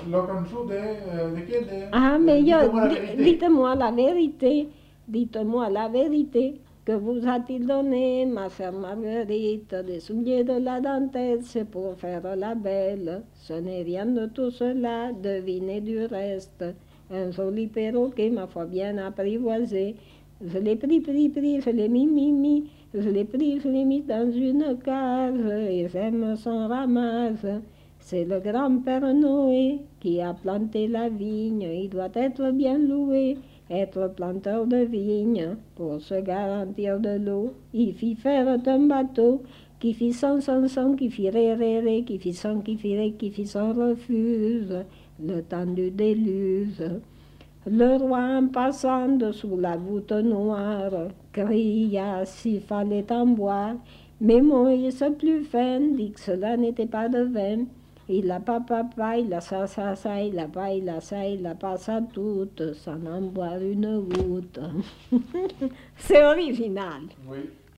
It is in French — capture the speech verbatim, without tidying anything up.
la cançó de, de què? De, Ah, mais de, dites-moi la vérité, dites-moi la vérité. Que vous a-t-il donné, ma sœur Marguerite? Des souliers, de la dentelle, c'est pour faire la belle. Ce n'est rien de tout cela, devinez du reste. Un joli perroquet, ma foi bien apprivoisé. Je l'ai pris, pris, pris, je l'ai mis, mis, mis. Je l'ai pris, je l'ai mis dans une cage, et j'aime son ramasse. C'est le grand-père Noé qui a planté la vigne, il doit être bien loué. Être planteur de vigne, pour se garantir de l'eau, il fit faire un bateau qui fit son, son, son, qui fit ré, ré, ré, qui fit son, qui fit ré, qui fit son refuse, le temps du déluge. Le roi, en passant dessous la voûte noire, cria s'il fallait en boire, mais Moïse plus fin dit que cela n'était pas de vin. Il a pas papa, il a ça, ça, ça, il a pas, il a ça, il a pas ça toute, sans en boire une goutte. C'est original. Oui.